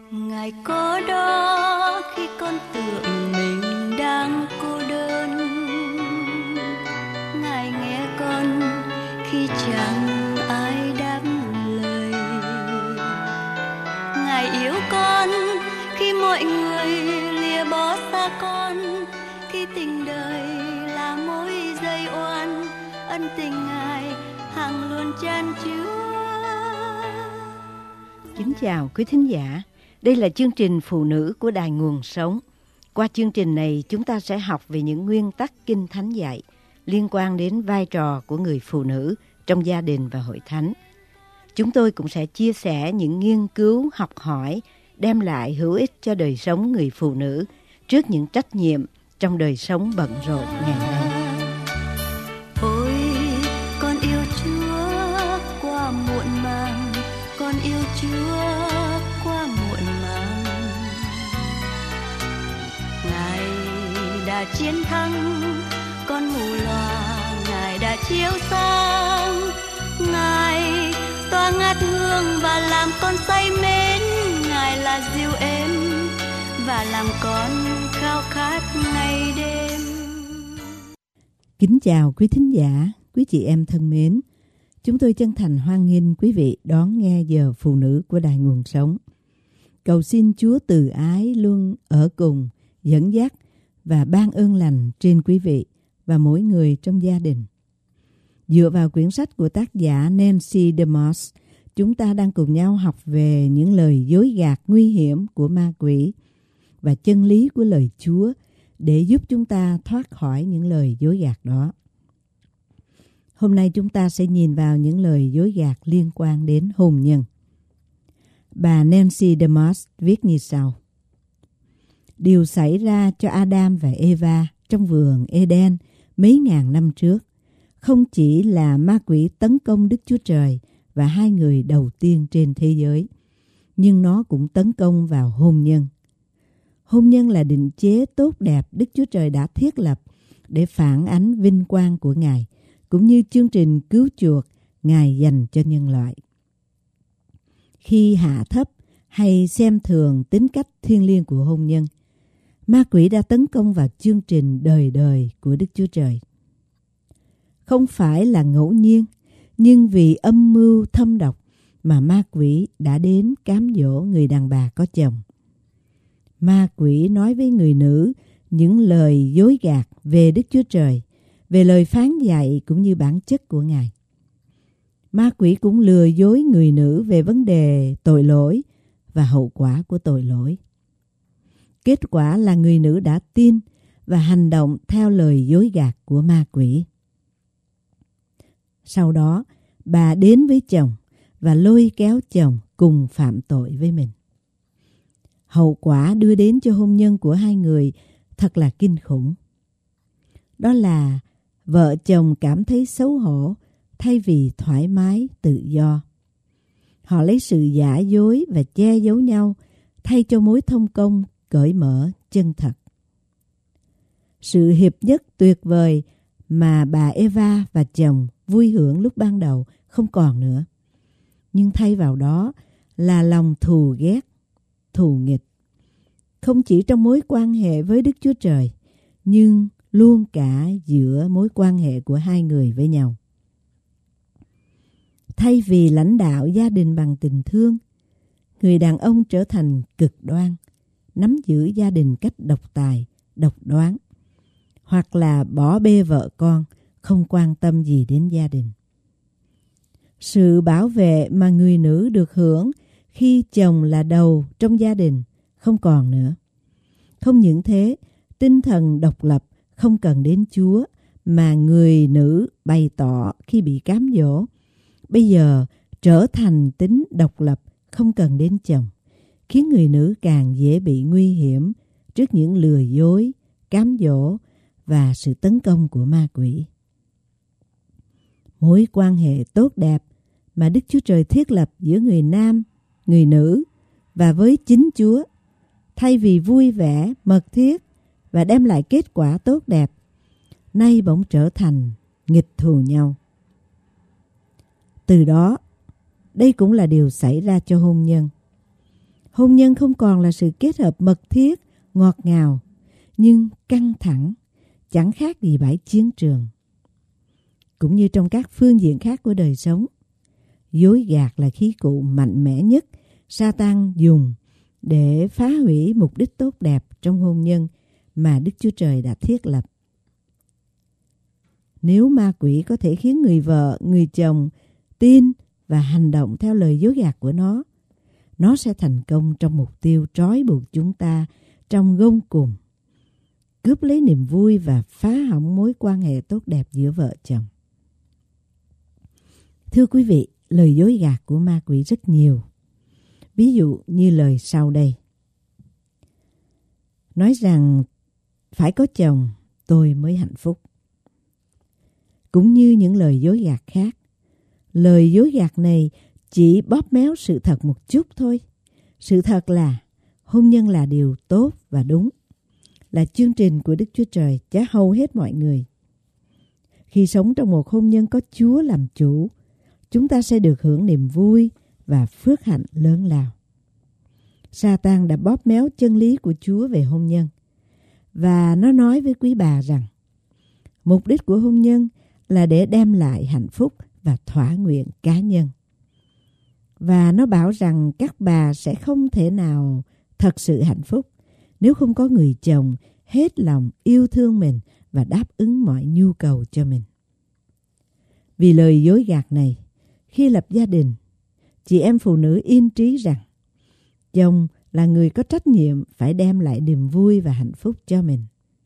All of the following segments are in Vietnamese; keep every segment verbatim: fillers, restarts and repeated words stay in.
Ngài có đó khi con tưởng mình đang cô đơn, Ngài nghe con khi chẳng ai đáp lời, Ngài yêu con khi mọi người lìa bỏ xa con, khi tình đời là mối dây oan, ân tình Ngài hằng luôn chan chứa. Kính chào quý thính giả. Đây là chương trình Phụ nữ của Đài Nguồn Sống. Qua chương trình này, chúng ta sẽ học về những nguyên tắc Kinh Thánh dạy liên quan đến vai trò của người phụ nữ trong gia đình và hội thánh. Chúng tôi cũng sẽ chia sẻ những nghiên cứu, học hỏi, đem lại hữu ích cho đời sống người phụ nữ trước những trách nhiệm trong đời sống bận rộn ngày nay. Ôi, con yêu Chúa qua muộn màng, con yêu Chúa qua muộn màng. Ngài đã chiến thắng con mù loà, Ngài đã chiếu sáng, Ngài tỏa ngát hương và làm con say mến, Ngài là dịu êm và làm con khao khát ngày đêm. Kính chào quý thính giả, quý chị em thân mến. Chúng tôi chân thành hoan nghênh quý vị đón nghe giờ Phụ nữ của Đài Nguồn Sống. Cầu xin Chúa từ ái luôn ở cùng, dẫn dắt và ban ơn lành trên quý vị và mỗi người trong gia đình. Dựa vào quyển sách của tác giả Nancy DeMoss, chúng ta đang cùng nhau học về những lời dối gạt nguy hiểm của ma quỷ và chân lý của lời Chúa để giúp chúng ta thoát khỏi những lời dối gạt đó. Hôm nay chúng ta sẽ nhìn vào những lời dối gạt liên quan đến hôn nhân. Bà Nancy DeMoss viết như sau. Điều xảy ra cho Adam và Eva trong vườn Eden mấy ngàn năm trước không chỉ là ma quỷ tấn công Đức Chúa Trời và hai người đầu tiên trên thế giới, nhưng nó cũng tấn công vào hôn nhân. Hôn nhân là định chế tốt đẹp Đức Chúa Trời đã thiết lập để phản ánh vinh quang của Ngài, cũng như chương trình cứu chuộc Ngài dành cho nhân loại. Khi hạ thấp hay xem thường tính cách thiêng liêng của hôn nhân, ma quỷ đã tấn công vào chương trình đời đời của Đức Chúa Trời. Không phải là ngẫu nhiên, nhưng vì âm mưu thâm độc mà ma quỷ đã đến cám dỗ người đàn bà có chồng. Ma quỷ nói với người nữ những lời dối gạt về Đức Chúa Trời, về lời phán dạy cũng như bản chất của Ngài. Ma quỷ cũng lừa dối người nữ về vấn đề tội lỗi và hậu quả của tội lỗi. Kết quả là người nữ đã tin và hành động theo lời dối gạt của ma quỷ. Sau đó, bà đến với chồng và lôi kéo chồng cùng phạm tội với mình. Hậu quả đưa đến cho hôn nhân của hai người thật là kinh khủng. Đó là vợ chồng cảm thấy xấu hổ thay vì thoải mái, tự do. Họ lấy sự giả dối và che giấu nhau thay cho mối thông công cởi mở, chân thật. Sự hiệp nhất tuyệt vời mà bà Eva và chồng vui hưởng lúc ban đầu không còn nữa. Nhưng thay vào đó là lòng thù ghét, thù nghịch. Không chỉ trong mối quan hệ với Đức Chúa Trời, nhưng luôn cả giữa mối quan hệ của hai người với nhau. Thay vì lãnh đạo gia đình bằng tình thương, người đàn ông trở thành cực đoan, nắm giữ gia đình cách độc tài, độc đoán, hoặc là bỏ bê vợ con, không quan tâm gì đến gia đình. Sự bảo vệ mà người nữ được hưởng khi chồng là đầu trong gia đình không còn nữa. Không những thế, tinh thần độc lập không cần đến Chúa mà người nữ bày tỏ khi bị cám dỗ, bây giờ trở thành tính độc lập không cần đến chồng, khiến người nữ càng dễ bị nguy hiểm trước những lừa dối, cám dỗ và sự tấn công của ma quỷ. Mối quan hệ tốt đẹp mà Đức Chúa Trời thiết lập giữa người nam, người nữ và với chính Chúa, thay vì vui vẻ, mật thiết và đem lại kết quả tốt đẹp, nay bỗng trở thành nghịch thù nhau. Từ đó, đây cũng là điều xảy ra cho hôn nhân. Hôn nhân không còn là sự kết hợp mật thiết, ngọt ngào, nhưng căng thẳng, chẳng khác gì bãi chiến trường. Cũng như trong các phương diện khác của đời sống, dối gạt là khí cụ mạnh mẽ nhất Sa-tan dùng để phá hủy mục đích tốt đẹp trong hôn nhân mà Đức Chúa Trời đã thiết lập. Nếu ma quỷ có thể khiến người vợ, người chồng tin và hành động theo lời dối gạt của nó, nó sẽ thành công trong mục tiêu trói buộc chúng ta trong gông cùm, cướp lấy niềm vui và phá hỏng mối quan hệ tốt đẹp giữa vợ chồng. Thưa quý vị, lời dối gạt của ma quỷ rất nhiều. Ví dụ như lời sau đây. Nói rằng phải có chồng tôi mới hạnh phúc. Cũng như những lời dối gạt khác, lời dối gạt này chỉ bóp méo sự thật một chút thôi. Sự thật là hôn nhân là điều tốt và đúng, là chương trình của Đức Chúa Trời cho hầu hết mọi người. Khi sống trong một hôn nhân có Chúa làm chủ, chúng ta sẽ được hưởng niềm vui và phước hạnh lớn lao. Sa-tan đã bóp méo chân lý của Chúa về hôn nhân, và nó nói với quý bà rằng mục đích của hôn nhân là để đem lại hạnh phúc và thỏa nguyện cá nhân. Và nó bảo rằng các bà sẽ không thể nào thật sự hạnh phúc nếu không có người chồng hết lòng yêu thương mình và đáp ứng mọi nhu cầu cho mình. Vì lời dối gạt này, khi lập gia đình, chị em phụ nữ yên trí rằng chồng là người có trách nhiệm phải đem lại niềm vui và hạnh phúc cho mình.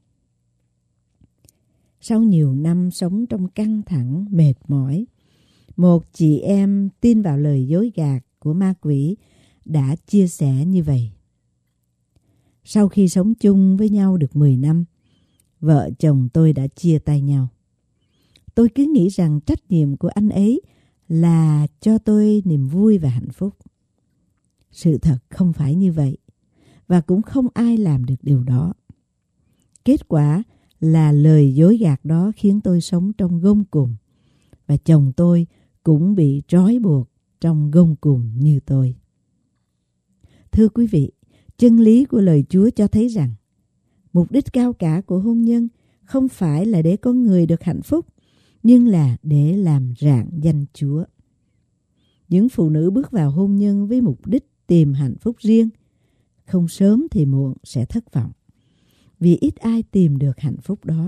Sau nhiều năm sống trong căng thẳng, mệt mỏi, một chị em tin vào lời dối gạt của ma quỷ đã chia sẻ như vậy. Sau khi sống chung với nhau được mười năm, vợ chồng tôi đã chia tay nhau. Tôi cứ nghĩ rằng trách nhiệm của anh ấy là cho tôi niềm vui và hạnh phúc. Sự thật không phải như vậy, và cũng không ai làm được điều đó. Kết quả là lời dối gạt đó khiến tôi sống trong gông cùm, và chồng tôi cũng bị trói buộc trong gông cùm như tôi. Thưa quý vị, chân lý của lời Chúa cho thấy rằng mục đích cao cả của hôn nhân không phải là để con người được hạnh phúc, nhưng là để làm rạng danh Chúa. Những phụ nữ bước vào hôn nhân với mục đích tìm hạnh phúc riêng, không sớm thì muộn sẽ thất vọng, vì ít ai tìm được hạnh phúc đó.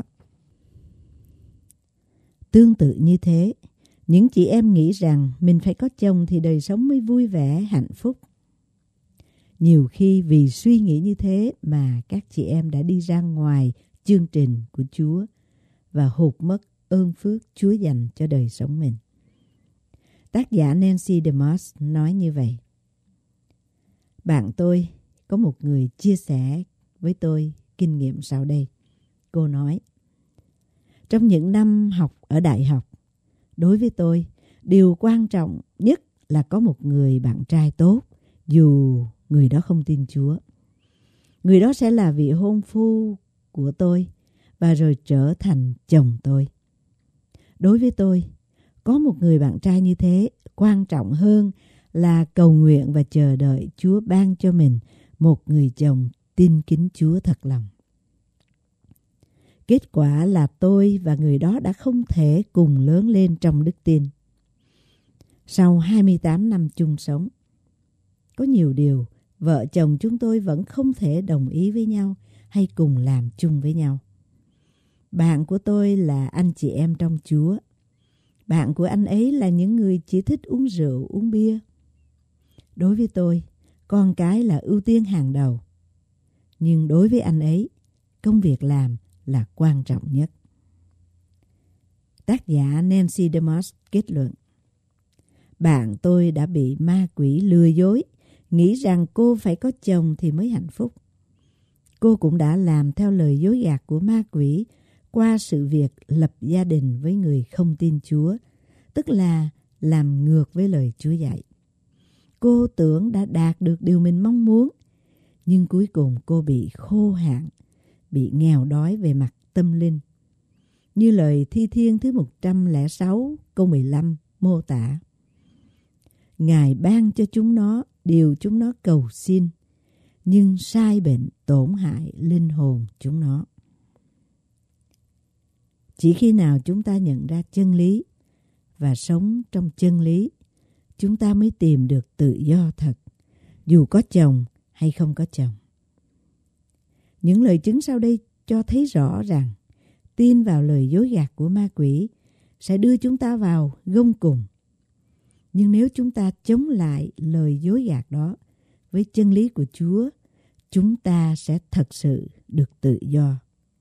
Tương tự như thế, những chị em nghĩ rằng mình phải có chồng thì đời sống mới vui vẻ, hạnh phúc. Nhiều khi vì suy nghĩ như thế mà các chị em đã đi ra ngoài chương trình của Chúa và hụt mất ơn phước Chúa dành cho đời sống mình. Tác giả Nancy DeMoss nói như vậy. Bạn tôi có một người chia sẻ với tôi kinh nghiệm sau đây. Cô nói, trong những năm học ở đại học, đối với tôi, điều quan trọng nhất là có một người bạn trai tốt, dù người đó không tin Chúa. Người đó sẽ là vị hôn phu của tôi và rồi trở thành chồng tôi. Đối với tôi, có một người bạn trai như thế quan trọng hơn là cầu nguyện và chờ đợi Chúa ban cho mình một người chồng tin kính Chúa thật lòng. Kết quả là tôi và người đó đã không thể cùng lớn lên trong đức tin. Sau hai mươi tám năm chung sống, có nhiều điều vợ chồng chúng tôi vẫn không thể đồng ý với nhau hay cùng làm chung với nhau. Bạn của tôi là anh chị em trong Chúa. Bạn của anh ấy là những người chỉ thích uống rượu, uống bia. Đối với tôi, con cái là ưu tiên hàng đầu. Nhưng đối với anh ấy, công việc làm là quan trọng nhất. Tác giả Nancy DeMoss kết luận, bạn tôi đã bị ma quỷ lừa dối, nghĩ rằng cô phải có chồng thì mới hạnh phúc. Cô cũng đã làm theo lời dối gạt của ma quỷ qua sự việc lập gia đình với người không tin Chúa, tức là làm ngược với lời Chúa dạy. Cô tưởng đã đạt được điều mình mong muốn, nhưng cuối cùng cô bị khô hạn, bị nghèo đói về mặt tâm linh. Như lời Thi Thiên thứ một trăm lẻ sáu câu mười lăm mô tả, Ngài ban cho chúng nó điều chúng nó cầu xin, nhưng sai bệnh tổn hại linh hồn chúng nó. Chỉ khi nào chúng ta nhận ra chân lý và sống trong chân lý, chúng ta mới tìm được tự do thật, dù có chồng hay không có chồng. Những lời chứng sau đây cho thấy rõ rằng tin vào lời dối gạt của ma quỷ sẽ đưa chúng ta vào gông cùm. Nhưng nếu chúng ta chống lại lời dối gạt đó với chân lý của Chúa, chúng ta sẽ thật sự được tự do.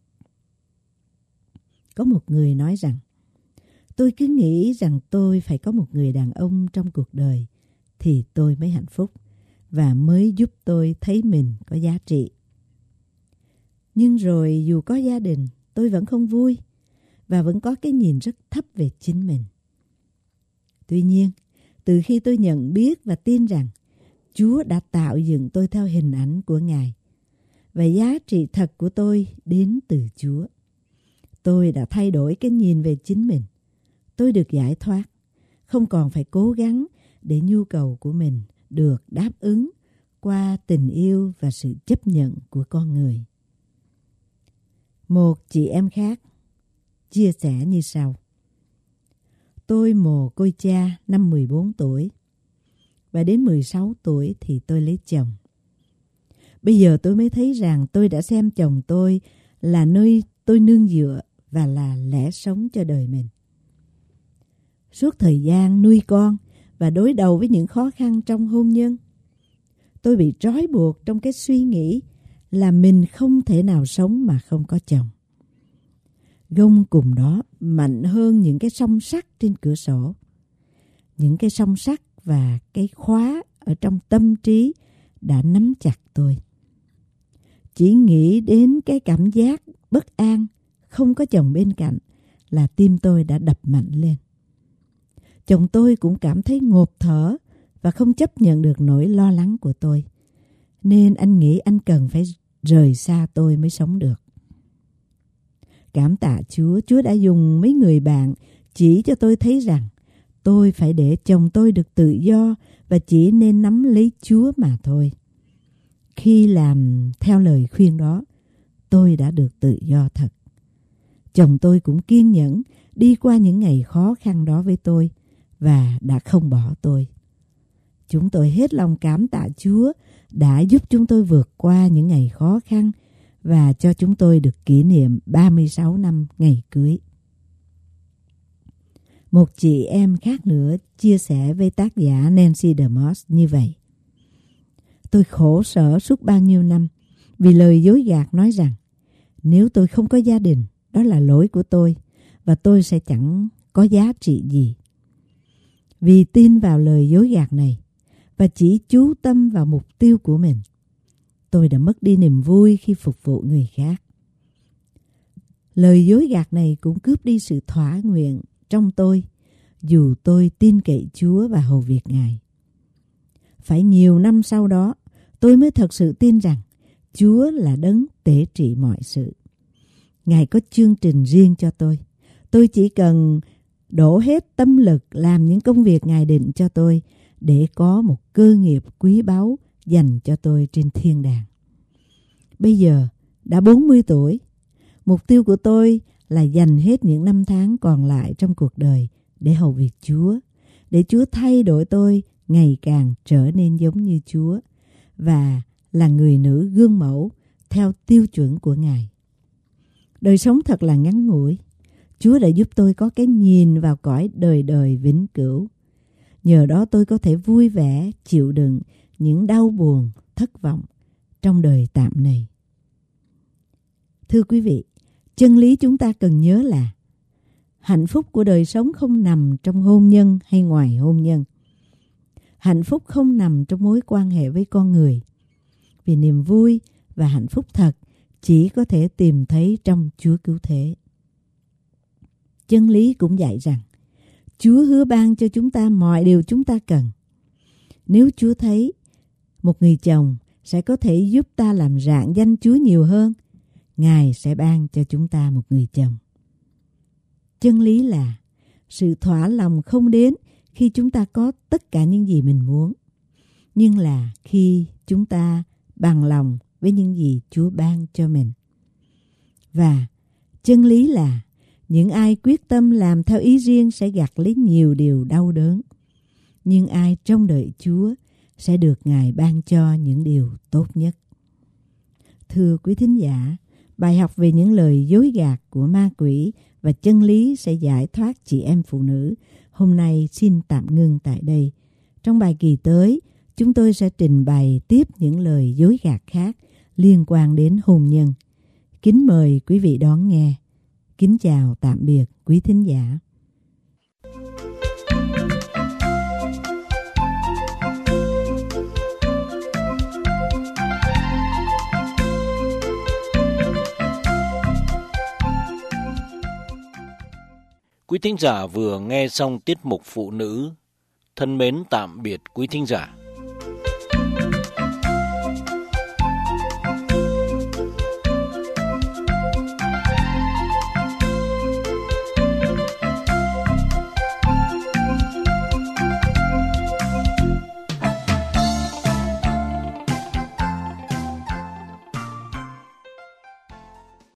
Có một người nói rằng, tôi cứ nghĩ rằng tôi phải có một người đàn ông trong cuộc đời thì tôi mới hạnh phúc và mới giúp tôi thấy mình có giá trị. Nhưng rồi dù có gia đình, tôi vẫn không vui và vẫn có cái nhìn rất thấp về chính mình. Tuy nhiên, từ khi tôi nhận biết và tin rằng Chúa đã tạo dựng tôi theo hình ảnh của Ngài và giá trị thật của tôi đến từ Chúa, tôi đã thay đổi cái nhìn về chính mình. Tôi được giải thoát, không còn phải cố gắng để nhu cầu của mình được đáp ứng qua tình yêu và sự chấp nhận của con người. Một chị em khác chia sẻ như sau. Tôi mồ côi cha năm mười bốn tuổi và đến mười sáu tuổi thì tôi lấy chồng. Bây giờ tôi mới thấy rằng tôi đã xem chồng tôi là nơi tôi nương dựa và là lẽ sống cho đời mình. Suốt thời gian nuôi con và đối đầu với những khó khăn trong hôn nhân, tôi bị trói buộc trong cái suy nghĩ là mình không thể nào sống mà không có chồng. Gông cùm đó mạnh hơn những cái song sắt trên cửa sổ. Những cái song sắt và cái khóa ở trong tâm trí đã nắm chặt tôi. Chỉ nghĩ đến cái cảm giác bất an, không có chồng bên cạnh là tim tôi đã đập mạnh lên. Chồng tôi cũng cảm thấy ngộp thở và không chấp nhận được nỗi lo lắng của tôi. Nên anh nghĩ anh cần phải rời xa tôi mới sống được. Cảm tạ Chúa, Chúa đã dùng mấy người bạn chỉ cho tôi thấy rằng tôi phải để chồng tôi được tự do và chỉ nên nắm lấy Chúa mà thôi. Khi làm theo lời khuyên đó, tôi đã được tự do thật. Chồng tôi cũng kiên nhẫn đi qua những ngày khó khăn đó với tôi và đã không bỏ tôi. Chúng tôi hết lòng cảm tạ Chúa đã giúp chúng tôi vượt qua những ngày khó khăn và cho chúng tôi được kỷ niệm ba mươi sáu năm ngày cưới. Một chị em khác nữa chia sẻ với tác giả Nancy DeMoss như vậy. Tôi khổ sở suốt bao nhiêu năm vì lời dối gạt nói rằng nếu tôi không có gia đình, đó là lỗi của tôi và tôi sẽ chẳng có giá trị gì. Vì tin vào lời dối gạt này và chỉ chú tâm vào mục tiêu của mình, tôi đã mất đi niềm vui khi phục vụ người khác. Lời dối gạt này cũng cướp đi sự thỏa nguyện trong tôi, dù tôi tin cậy Chúa và hầu việc Ngài. Phải nhiều năm sau đó, tôi mới thật sự tin rằng Chúa là đấng tể trị mọi sự. Ngài có chương trình riêng cho tôi. Tôi chỉ cần đổ hết tâm lực làm những công việc Ngài định cho tôi để có một cơ nghiệp quý báu dành cho tôi trên thiên đàng. Bây giờ đã bốn mươi tuổi, mục tiêu của tôi là dành hết những năm tháng còn lại trong cuộc đời để hầu việc Chúa, để Chúa thay đổi tôi ngày càng trở nên giống như Chúa và là người nữ gương mẫu theo tiêu chuẩn của Ngài. Đời sống thật là ngắn ngủi. Chúa đã giúp tôi có cái nhìn vào cõi đời đời vĩnh cửu. Nhờ đó tôi có thể vui vẻ chịu đựng những đau buồn, thất vọng trong đời tạm này. Thưa quý vị, chân lý chúng ta cần nhớ là hạnh phúc của đời sống không nằm trong hôn nhân hay ngoài hôn nhân. Hạnh phúc không nằm trong mối quan hệ với con người. Vì niềm vui và hạnh phúc thật chỉ có thể tìm thấy trong Chúa Cứu Thế. Chân lý cũng dạy rằng Chúa hứa ban cho chúng ta mọi điều chúng ta cần. Nếu Chúa thấy một người chồng sẽ có thể giúp ta làm rạng danh Chúa nhiều hơn, Ngài sẽ ban cho chúng ta một người chồng. Chân lý là sự thỏa lòng không đến khi chúng ta có tất cả những gì mình muốn, nhưng là khi chúng ta bằng lòng với những gì Chúa ban cho mình. Và chân lý là những ai quyết tâm làm theo ý riêng sẽ gặt lấy nhiều điều đau đớn. Nhưng ai trông đợi Chúa sẽ được Ngài ban cho những điều tốt nhất. Thưa quý thính giả, bài học về những lời dối gạt của ma quỷ và chân lý sẽ giải thoát chị em phụ nữ hôm nay xin tạm ngưng tại đây. Trong bài kỳ tới, chúng tôi sẽ trình bày tiếp những lời dối gạt khác liên quan đến hôn nhân. Kính mời quý vị đón nghe. Kính chào tạm biệt quý thính giả. Quý thính giả vừa nghe xong tiết mục Phụ nữ. Thân mến tạm biệt quý thính giả.